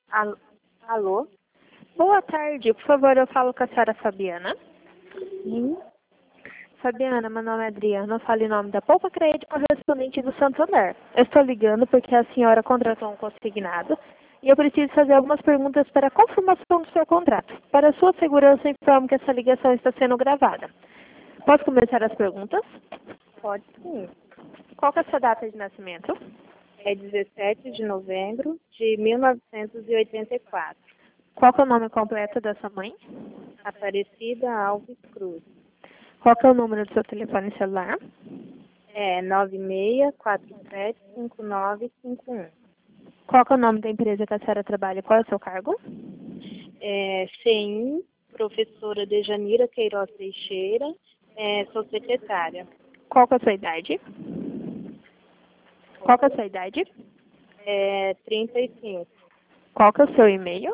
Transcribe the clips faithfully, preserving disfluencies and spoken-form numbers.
Al- Alô? Boa tarde, por favor, eu falo com a senhora Fabiana. Sim. Fabiana, meu nome é Adriana, eu falo em nome da Poupa Crédito, correspondente do Santander. Eu estou ligando porque a senhora contratou um consignado e eu preciso fazer algumas perguntas para a confirmação do seu contrato. Para sua segurança, informo que essa ligação está sendo gravada. Posso começar as perguntas? Pode sim. Qual que é a sua data de nascimento? É dezessete de novembro de mil novecentos e oitenta e quatro. Qual que é o nome completo da sua mãe? Aparecida Alves Cruz. Qual que é o número do seu telefone celular? É nove seis quatro sete cinco nove cinco um. Qual que é o nome da empresa que a senhora trabalha? Qual é o seu cargo? É C I M, professora Dejanira Queiroz Teixeira, é, sou secretária. Qual que é a sua idade? Qual que é a sua idade? É trinta e cinco. Qual que é o seu e-mail?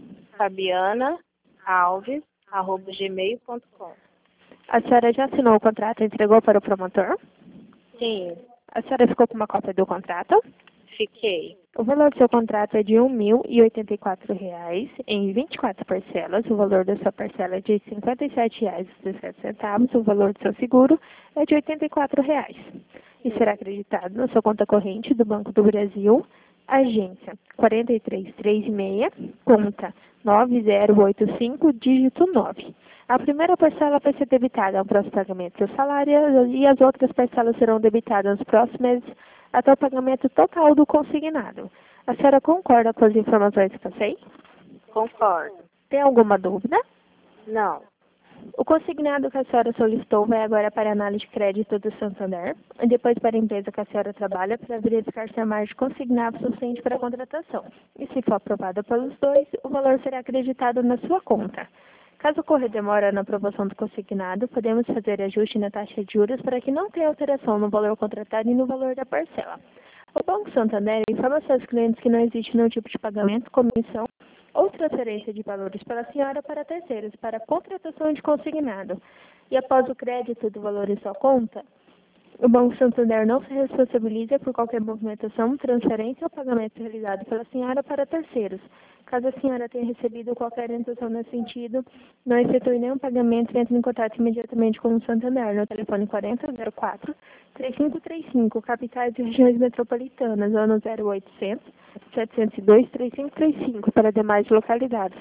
Fabiana Alves, arroba gmail ponto com. A senhora já assinou o contrato e entregou para o promotor? Sim, A senhora ficou com uma cópia do contrato? fiquei. O valor do seu contrato é de um mil e oitenta e quatro reais em vinte e quatro parcelas. O valor da sua parcela é de cinquenta e sete reais e dezessete centavos. O valor do seu seguro é de oitenta e quatro reais. E será acreditado na sua conta corrente do Banco do Brasil, agência quatro três três seis, conta nove zero oito cinco, dígito nove. A primeira parcela vai ser debitada ao próximo pagamento do salário e as outras parcelas serão debitadas nos próximos meses até o pagamento total do consignado. A senhora concorda com as informações que passei? Concordo. Tem alguma dúvida? Não. O consignado que a senhora solicitou vai agora para a análise de crédito do Santander e depois para a empresa que a senhora trabalha para verificar se a margem consignada é suficiente para a contratação. E se for aprovada pelos dois, o valor será acreditado na sua conta. Caso ocorra demora na aprovação do consignado, podemos fazer ajuste na taxa de juros para que não tenha alteração no valor contratado e no valor da parcela. O Banco Santander informa seus clientes que não existe nenhum tipo de pagamento, comissão ou transferência de valores pela senhora para terceiros para a contratação de consignado. E após o crédito do valor em sua conta, o Banco Santander não se responsabiliza por qualquer movimentação, transferência ou pagamento realizado pela senhora para terceiros. Caso a senhora tenha recebido qualquer orientação nesse sentido, não efetue nenhum pagamento e entre em contato imediatamente com o Santander no telefone quarenta zero quatro, três cinco três cinco, capitais e regiões metropolitanas, ou no zero oitocentos, setecentos e dois, três cinco três cinco para demais localidades.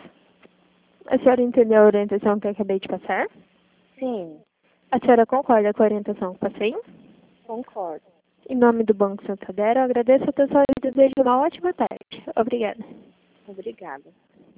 A senhora entendeu a orientação que eu acabei de passar? Sim, A senhora concorda com a orientação que passei? concordo. Em nome do Banco Santander, eu agradeço a atenção e desejo uma ótima tarde. Obrigada. Obrigada.